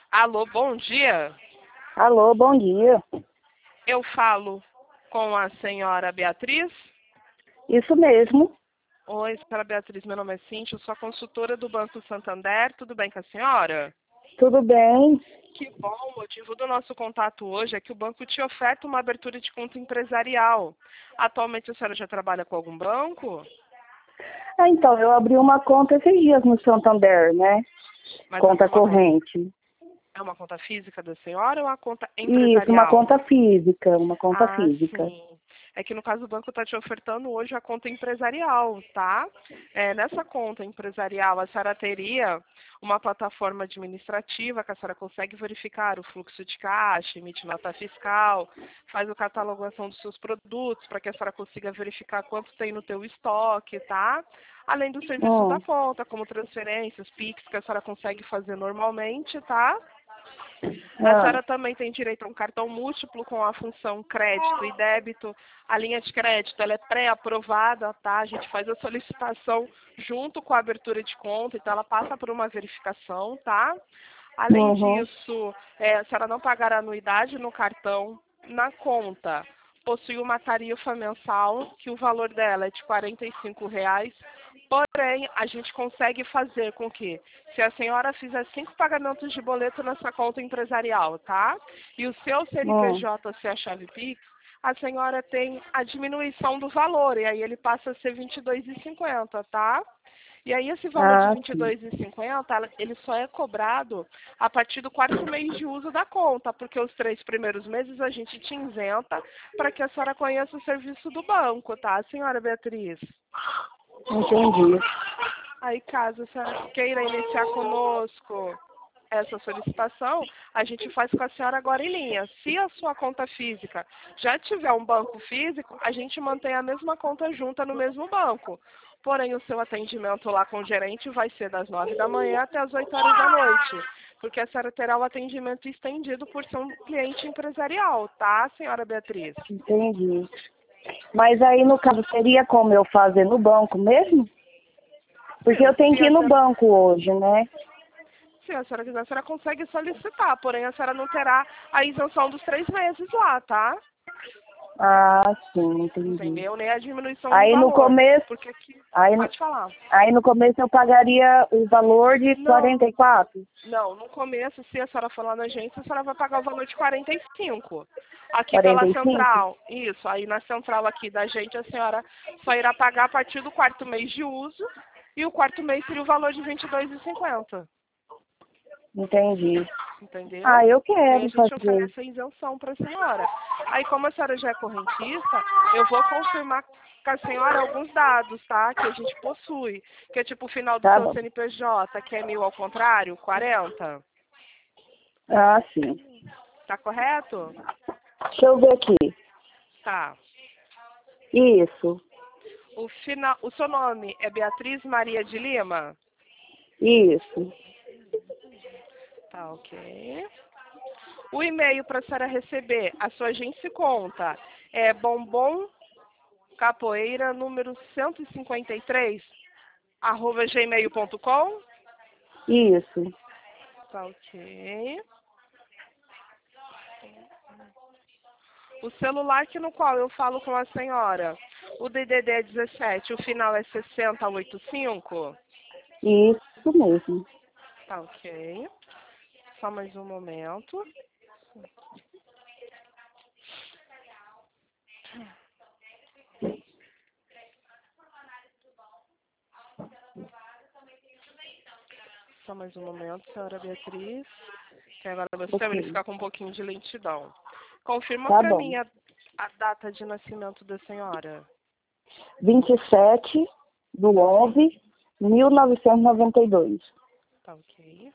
Alô, bom dia. Alô, bom dia. Eu falo com a senhora Beatriz. Isso mesmo. Oi, senhora Beatriz, meu nome é Cíntia, eu sou a consultora do Banco Santander. Tudo bem com a senhora? Tudo bem? Que bom, o motivo do nosso contato hoje é que o banco te oferta uma abertura de conta empresarial. Atualmente a senhora já trabalha com algum banco? Então, eu abri uma conta esses dias no Santander, né? Mas Conta uma conta, corrente. é uma conta física da senhora ou uma conta Isso, uma empresarial? conta física, uma conta Ah, física. sim. É que no caso o banco está te ofertando hoje a conta empresarial, tá? Nessa conta empresarial, a senhora teria uma plataforma administrativa que a senhora consegue verificar o fluxo de caixa, emite nota fiscal, faz a catalogação dos seus produtos para que a senhora consiga verificar quanto tem no teu estoque, tá? Além do serviço da Hum, conta, como transferências, Pix, que a senhora consegue fazer normalmente, tá? A ah, senhora também tem direito a um cartão múltiplo com a função crédito e débito. A linha de crédito ela é pré-aprovada, tá? A gente faz a solicitação junto com a abertura de conta, então ela passa por uma verificação, tá? Além uhum. disso, a senhora não pagará anuidade no cartão. Na conta, possui uma tarifa mensal, que o valor dela é de R$ 45. Porém, a gente consegue fazer com que, se a senhora fizer 5 pagamentos de boleto nessa conta empresarial, tá? E o seu Hum. CNPJ ser a chave Pix, a senhora tem a diminuição do valor, e aí ele passa a ser R$ 22,50, tá? E aí esse valor de Ah, R$ sim. 22,50, ele só é cobrado a partir do quarto mês de uso da conta, porque os 3 primeiros meses a gente te isenta para que a senhora conheça o serviço do banco, tá, senhora Beatriz? Entendi. Aí, caso a senhora queira iniciar conosco essa solicitação, a gente faz com a senhora agora em linha. Se a sua conta física já tiver um banco físico, a gente mantém a mesma conta junta no mesmo banco. Porém, o seu atendimento lá com o gerente vai ser das 9 da manhã até as 8 horas da noite, porque a senhora terá o atendimento estendido por ser um cliente empresarial, tá, senhora Beatriz? Entendi. Mas aí, no caso, seria como eu fazer no banco mesmo? Porque Sim, eu tenho que ir no banco hoje, né? se a senhora quiser, a senhora consegue solicitar, porém a senhora não terá a isenção dos 3 meses lá, tá? Ah, sim, entendi. Entendeu? Nem a diminuição do Aí no valor. começo, Porque aqui. aí, Pode falar. aí no começo eu pagaria o valor de Não, 44. não. No começo, se a senhora for lá na agência, a senhora vai pagar o valor de 45. Aqui pela 45? central. Isso. Aí na central aqui da gente, a senhora só irá pagar a partir do quarto mês de uso. E o quarto mês seria o valor de R$ 22,50. Entendi. Entendeu? Ah, eu E aí a quero gente fazer. oferece a isenção para a senhora. Aí, como a senhora já é correntista, eu vou confirmar com a senhora alguns dados, tá? Que a gente possui. Que é tipo o final do Tá seu bom. CNPJ, que é 1000 ao contrário, 40. Ah, sim. Tá correto? Deixa eu ver aqui. Tá. Isso, O seu nome é Beatriz Maria de Lima? isso. Tá, ok. O e-mail para a senhora receber a sua agência e conta é bombom capoeira número 153 @gmail.com. Isso. Tá, ok. O celular que no qual eu falo com a senhora, o DDD é 17, o final é 6085. Isso mesmo. Tá, ok. Só mais um momento. Só mais um momento, senhora Beatriz. Que agora meu sistema ele Ok. fica com um pouquinho de lentidão. Confirma Tá para bom. mim a data de nascimento da senhora. 27/11/1992. Tá, ok.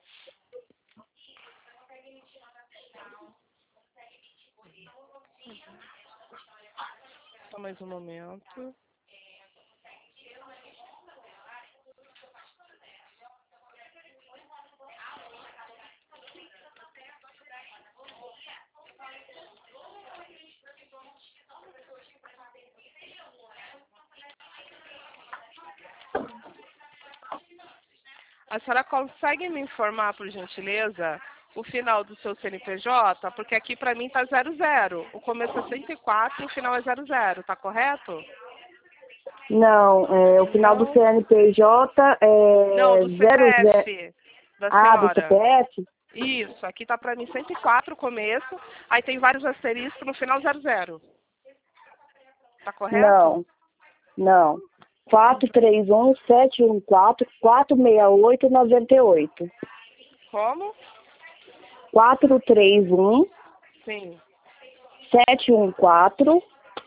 Só mais um momento. A senhora consegue me informar, por gentileza, o final do seu CNPJ, porque aqui para mim tá 00. O começo é 104 e o final é 00, tá correto? Não, o final do Não. CNPJ Não, é do 00. CPF da Ah, do senhora. CPF? Isso, aqui tá para mim 104 o começo, aí tem vários asteriscos no final 00. Tá correto? Não, não. 431-714-468-98. Como? 431 Sim. 714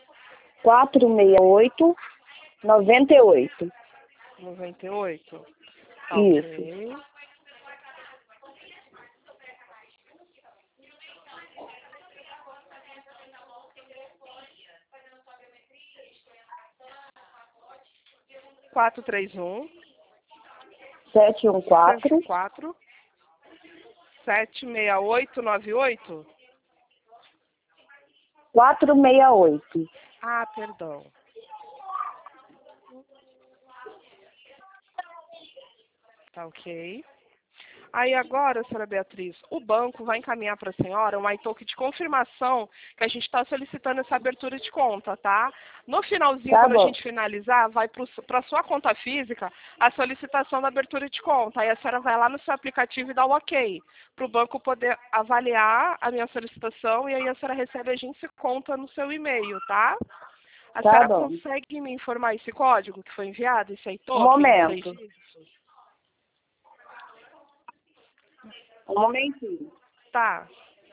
468 98. 98. Tá Isso. ok. Quatro, três, um, 714 quatro, 76898. 468. Ah, perdão. Tá ok. Aí agora, senhora Beatriz, o banco vai encaminhar para a senhora um iToken de confirmação que a gente está solicitando essa abertura de conta, tá? No finalzinho, Tá quando a bom. gente finalizar, vai para a sua conta física a solicitação da abertura de conta. Aí a senhora vai lá no seu aplicativo e dá o ok, para o banco poder avaliar a minha solicitação e aí a senhora recebe a agência conta no seu e-mail, tá? A Tá senhora bom. consegue me informar esse código que foi enviado, esse Um iToken de 3 momento. dígitos? Um momentinho. Tá.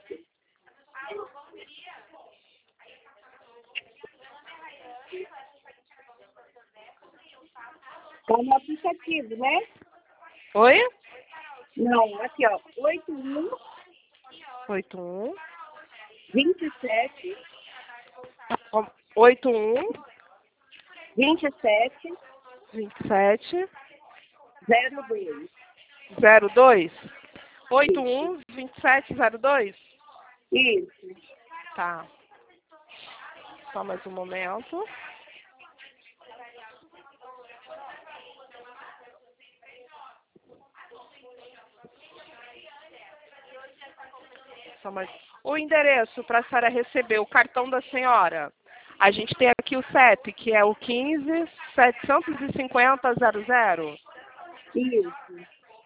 Tá no aplicativo, né? Oi? Não, aqui, ó. 81 81 27 81 27 27 02. 02 Isso. 81 27 02. Isso. Tá. Só mais um momento. Só mais. O endereço para a senhora receber o cartão da senhora. A gente tem aqui o CEP, que é o 15 750 00. Isso.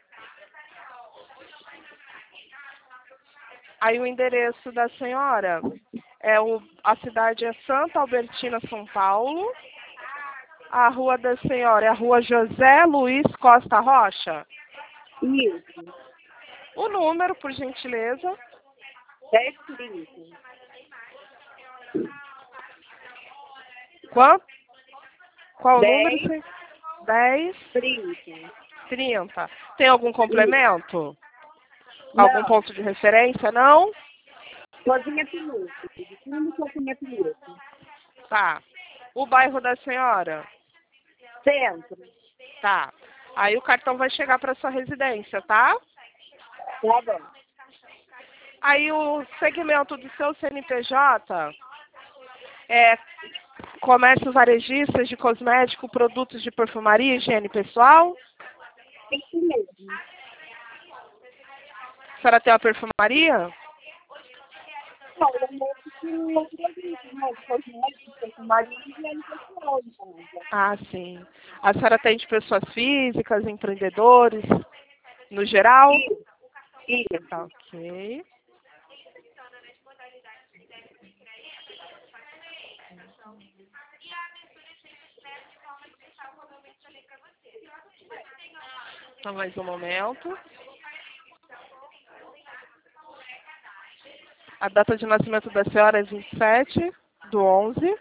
Aí o endereço da senhora a cidade é Santa Albertina, São Paulo. A rua da senhora é a rua José Luiz Costa Rocha. Isso. O número, por gentileza. 1030. Quanto? Qual o número? 10 10 30. 30. Tem algum Isso. complemento? Algum Não. ponto de referência? Não? Cozinha Piloto. De cima Cozinha Piloto. Tá. O bairro da senhora? Centro. Tá. Aí o cartão vai chegar para sua residência, tá? Tá bom. Aí o segmento do seu CNPJ é comércio varejistas de cosmético, produtos de perfumaria, higiene pessoal. Isso mesmo. A senhora tem uma perfumaria? Não, eu mexo com outras coisas, né? Cosméticos, marido e higiene pessoal, então. Ah, sim. A senhora atende pessoas físicas, empreendedores, no geral? Tá Isso. ok. Só mais um momento. A data de nascimento da senhora é 27/11/1992.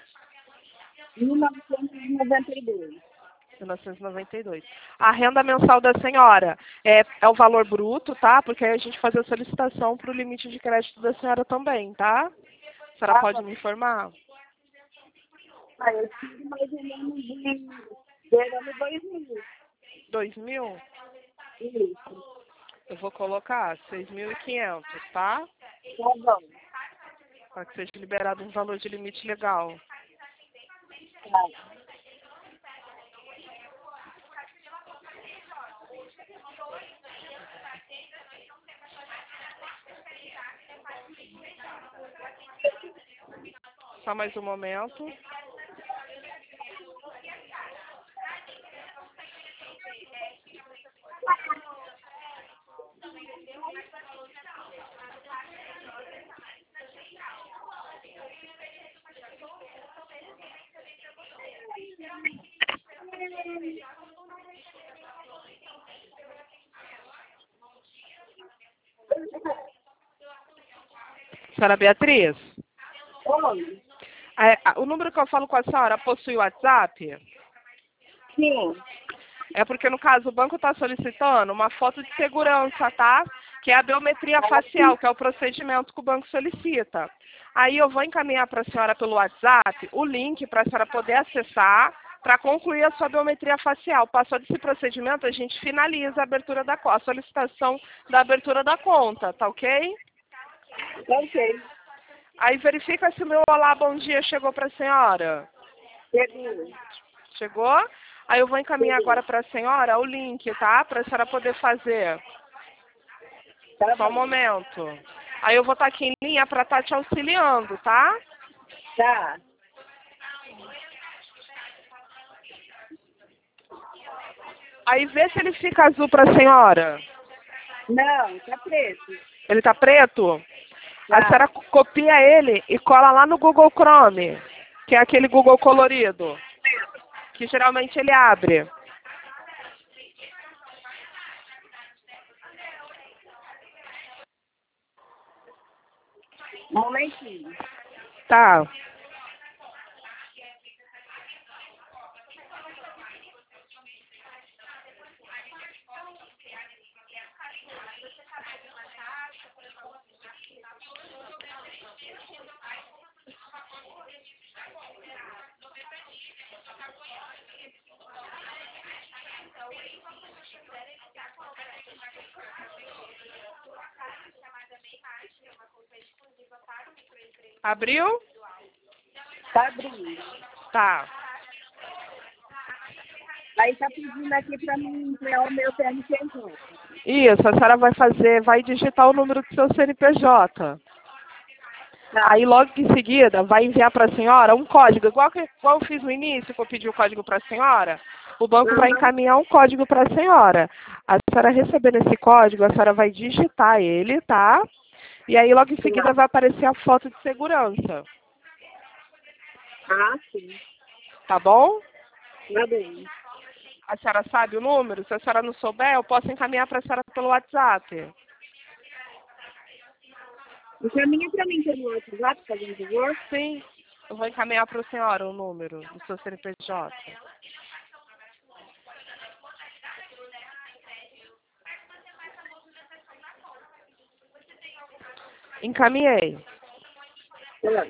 1992. 1992. A renda mensal da senhora é o valor bruto, tá? Porque aí a gente faz a solicitação para o limite de crédito da senhora também, tá? A senhora Tá pode bom. me informar? Aí eu tive mais ou menos de ano 2000. 2.000? Isso. Eu vou colocar 6.500, tá? Tá bom. Para que seja liberado um valor de limite legal. Tá. Só mais um momento. Senhora Beatriz? Oi. O número que eu falo com a senhora possui WhatsApp? Sim. É porque, no caso, o banco está solicitando uma foto de segurança, tá? Que é a biometria facial, que é o procedimento que o banco solicita. Aí eu vou encaminhar para a senhora pelo WhatsApp o link para a senhora poder acessar para concluir a sua biometria facial. Passou desse procedimento, a gente finaliza a abertura da conta, a solicitação da abertura da conta, tá ok? Ok. Aí verifica se o meu olá, bom dia chegou para a senhora. Chegou. Chegou? Aí eu vou encaminhar agora para a senhora o link, tá? Para a senhora poder fazer. Tá Só um bom. momento. Aí eu vou estar aqui em linha para estar te auxiliando, tá? Tá. Aí vê se ele fica azul para a senhora. Não, tá preto. Ele tá preto? A Tá. senhora copia ele e cola lá no Google Chrome, que é aquele Google colorido, que geralmente ele abre. Um momentinho. Tá. Abriu? Tá abrindo. Tá. Aí tá pedindo aqui pra mim criar o meu CNPJ. Isso, a senhora vai digitar o número do seu CNPJ. Tá. Aí logo em seguida vai enviar para a senhora um código, igual eu fiz no início, que eu pedi o código para a senhora, o banco vai Uhum. encaminhar um código para a senhora. A senhora recebendo esse código, a senhora vai digitar ele, tá? E aí logo em seguida vai aparecer a foto de segurança. Ah, sim. Tá bom? Tá bem. A senhora sabe o número? Se a senhora não souber, eu posso encaminhar para a senhora pelo WhatsApp. Encaminha pra mim pelo WhatsApp, fazendo favor. Sim, eu vou encaminhar para a senhora o número do seu CNPJ. Encaminhei. Tá.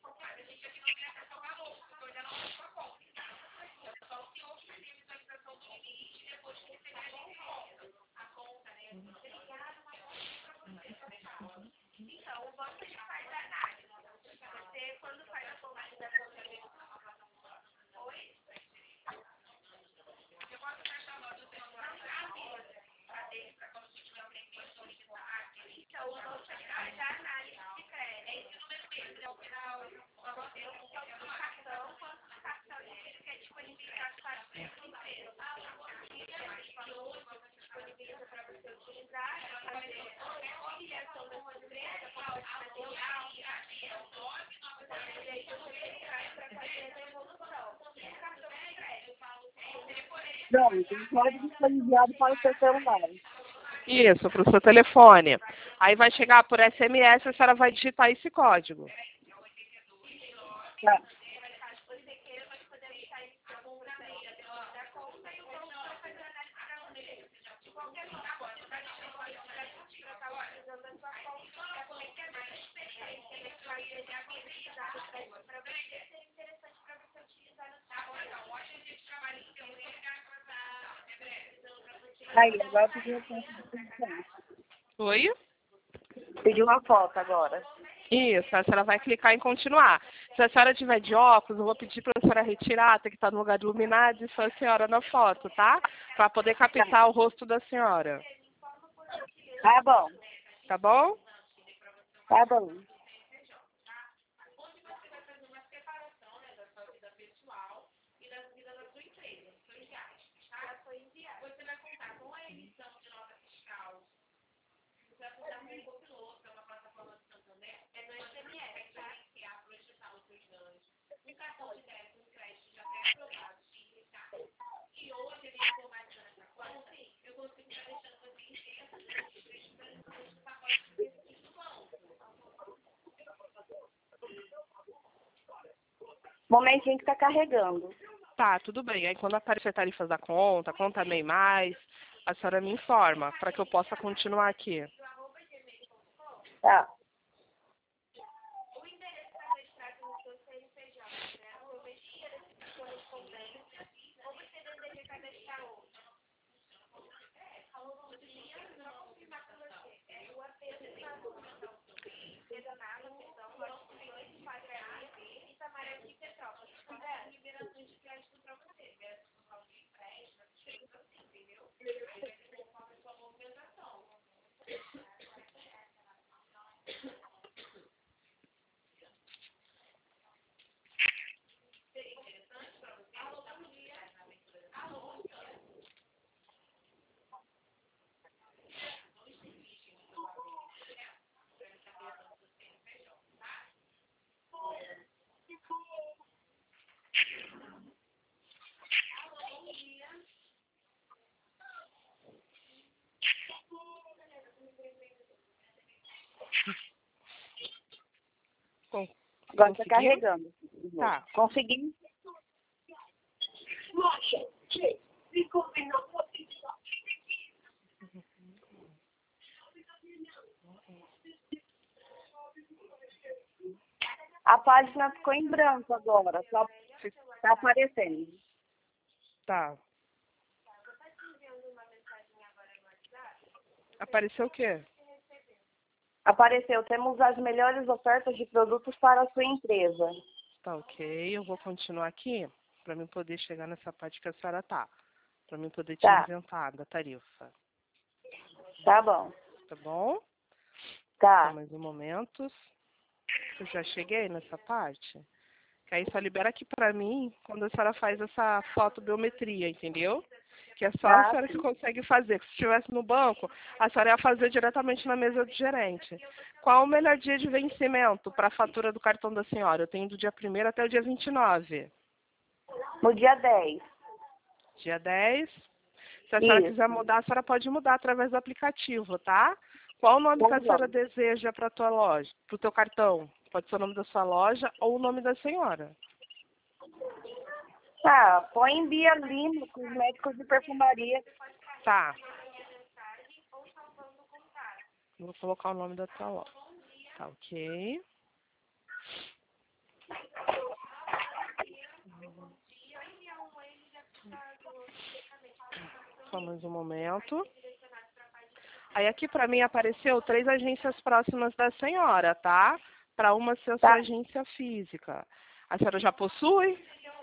Pronto, o código foi enviado para o seu celular. Isso, para o seu telefone. Aí vai chegar por SMS, a senhora vai digitar esse código. Tá. Aí, agora pediu uma foto de segurança. Oi? Pediu uma foto agora. Isso, a senhora vai clicar em continuar. Se a senhora tiver de óculos, eu vou pedir para a senhora retirar, tem que estar no lugar de iluminado, e só a senhora na foto, tá? Para poder captar o rosto da senhora. Tá bom. Tá bom? Tá bom. Momentinho que tá carregando. Tá, tudo bem. Aí quando aparecer tarifas da conta, conta MEI mais, a senhora me informa para que eu possa continuar aqui. Tá. Agora tá carregando. Tá. Consegui. A página ficou em branco agora, só tá aparecendo. Tá. Apareceu o quê? Apareceu, temos as melhores ofertas de produtos para a sua empresa. Tá, ok. Eu vou continuar aqui para mim poder chegar nessa parte que a senhora tá. Para mim poder te Tá. isentar da tarifa. Tá bom. Tá bom? Tá. Só mais um momento. Eu já cheguei nessa parte. Que aí só libera aqui para mim quando a senhora faz essa fotobiometria, entendeu? Que é só a senhora que consegue fazer. Se estivesse no banco, a senhora ia fazer diretamente na mesa do gerente. Qual o melhor dia de vencimento para a fatura do cartão da senhora? Eu tenho do dia 1º até o dia 29. No dia 10. Dia 10. Se a senhora Isso. quiser mudar, a senhora pode mudar através do aplicativo, tá? Qual o nome que a senhora deseja para a tua loja, para o teu cartão? Pode ser o nome da sua loja ou o nome da senhora. Tá, põe Bia Lima, cosméticos de perfumaria. Tá. Vou colocar o nome da tua loja. Tá, ok. Só mais um momento. Aí aqui para mim apareceu 3 agências próximas da senhora, tá? Para uma ser sua agência física. A senhora já possui?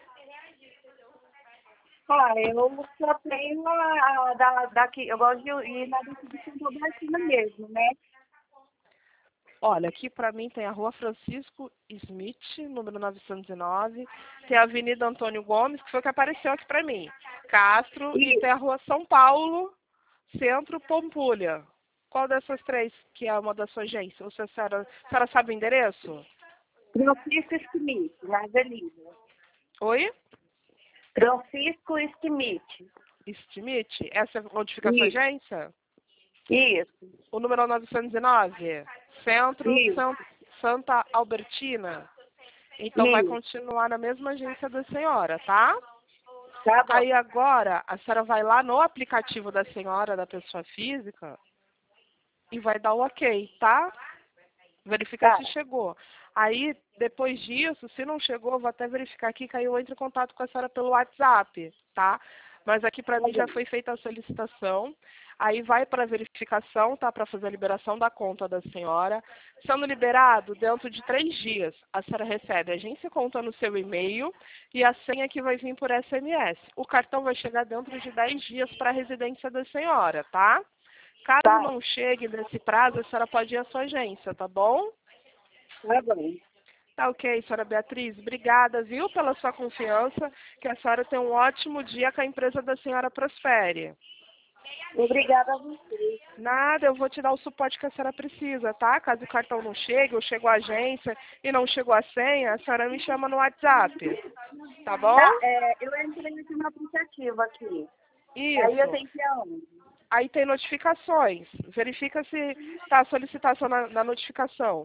Ah, eu só tenho daqui, eu gosto de ir na distribuição Robertina mesmo, né? Olha, aqui para mim tem a Rua Francisco Smith, número 909, tem a Avenida Antônio Gomes, que foi o que apareceu aqui para mim, Castro, e tem a Rua São Paulo, Centro, Pampulha. Qual dessas 3 que é uma da sua agência? Ou se a senhora sabe o endereço? Francisco Schmidt, na Avenida. Oi? Francisco Schmidt. Schmidt? Essa é onde fica a sua agência? Isso. O número 909? Centro, Santa Albertina. Então vai continuar na mesma agência da senhora, tá? Tá bom. Aí agora a senhora vai lá no aplicativo da senhora, da pessoa física, e vai dar o ok, tá? Verificar se chegou. Aí, depois disso, se não chegou, eu vou até verificar aqui que aí eu entro em contato com a senhora pelo WhatsApp, tá? Mas aqui para mim já foi feita a solicitação. Aí vai para a verificação, tá? Para fazer a liberação da conta da senhora. Sendo liberado, dentro de 3 dias, a senhora recebe a agência conta no seu e-mail e a senha que vai vir por SMS. O cartão vai chegar dentro de 10 dias para a residência da senhora, tá? Caso não chegue nesse prazo, a senhora pode ir à sua agência, tá bom? Tá bom. Tá ok, senhora Beatriz. Obrigada, viu, pela sua confiança. Que a senhora tenha um ótimo dia, que a empresa da senhora prospere. Obrigada a você. Nada, eu vou te dar o suporte que a senhora precisa, tá? Caso o cartão não chegue, ou chegou a agência e não chegou a senha, a senhora me chama no WhatsApp, tá bom? Tá, eu entrei aqui no aplicativo aqui. Aí eu Isso. tenho que ir aonde? Aí tem notificações. Verifica se tá a solicitação na notificação.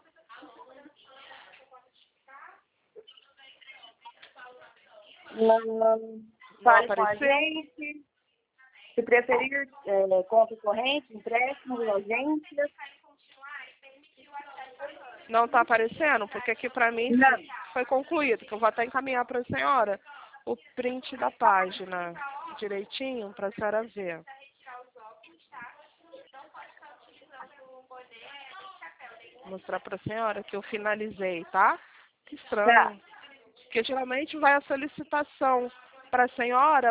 Não Não fale com a apareceu? gente. Se preferir, conta corrente, empréstimo, agência. Não tá aparecendo? Porque aqui pra mim Não. foi concluído, que eu vou até encaminhar pra senhora o print da página direitinho pra senhora ver. Vou mostrar pra senhora que eu finalizei, tá? Que estranho. Tá. Porque geralmente vai a solicitação pra senhora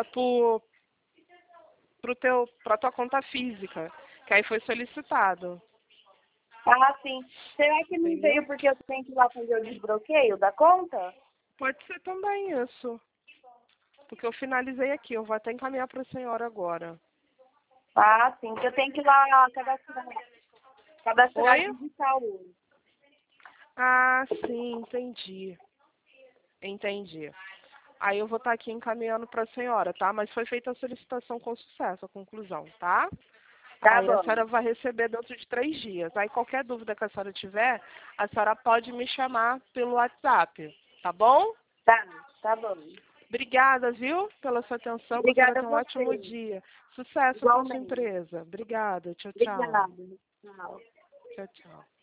pra tua conta física, que aí foi solicitado. Ah, sim. Será que não Entendeu? veio porque eu tenho que ir lá fazer o desbloqueio da conta? Pode ser também isso. Porque eu finalizei aqui, eu vou até encaminhar para a senhora agora. Ah, sim. Que eu tenho que ir lá cadastrar Oi? digital. Ah, sim, entendi. Entendi. Aí eu vou estar aqui encaminhando para a senhora, tá? Mas foi feita a solicitação com sucesso, a conclusão, tá? Tá Aí a bom. senhora vai receber dentro de 3 dias. Aí qualquer dúvida que a senhora tiver, a senhora pode me chamar pelo WhatsApp, tá bom? Tá bom. Obrigada, viu, pela sua atenção. Que a senhora Obrigada a tenha um ótimo você. dia. Sucesso para sua Igualmente. empresa. Obrigada. Tchau, tchau. Obrigada. Tchau. Tchau, tchau.